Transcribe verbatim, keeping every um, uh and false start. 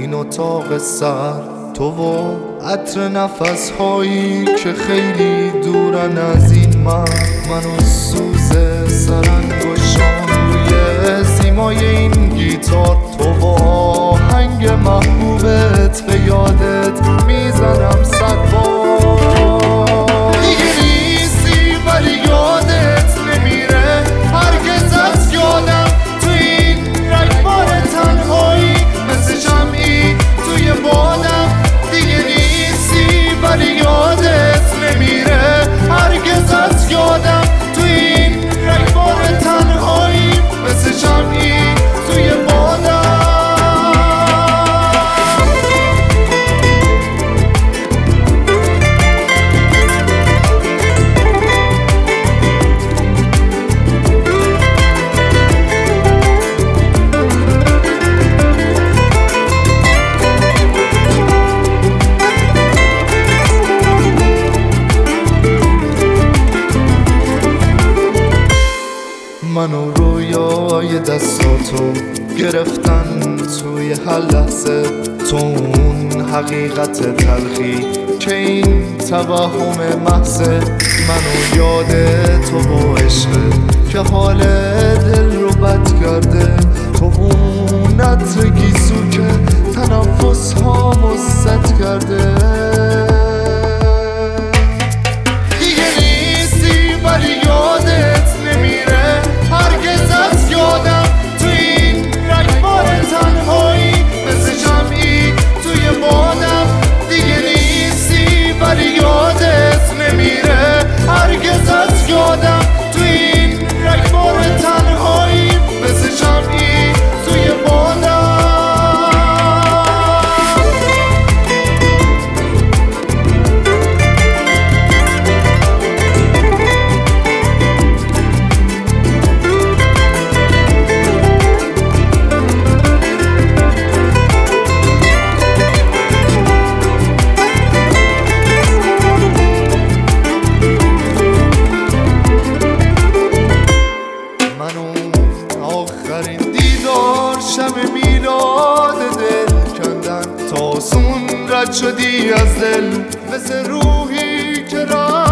این اتاق سر، تو و عطر نفس هایی که خیلی دورن از این من. منو سوز سرانگشتان روی سیمای این گیتار، تو و آهنگ محبوبت به یادت میزنم صد بار. دیگه نیستی ولی یادت نمیره هرگز از یادم، تو این رگبار تنهایی مثل شمعی توی بادم. دیگه نیستی ولی یادت نمیره هرگز از یادم، تو این رگبار تنهایی مثل شمعی توی بادم. منو رویای دستاتو گرفتن توی هر لحظه، تو اون حقیقت تلخی که این توهم محضه. منو یاد تو با عشقه که حال دل رو بد کرده، تو اون عطر گیسو که تنفس هامو سد کرده. دیگه نیستی ولی یادت نمیره هرگز از یادم، تو این رگبار تنهایی مثل شمعی توی بادم. دیگه نیستی ولی یادت نمیره هرگز از یادم، تو این رگبار تنهایی مثل شمعی توی بادم. آخرین دیدار شب میلاد دل کندن، تا سون رد شدی از دل مثل روحی که رفت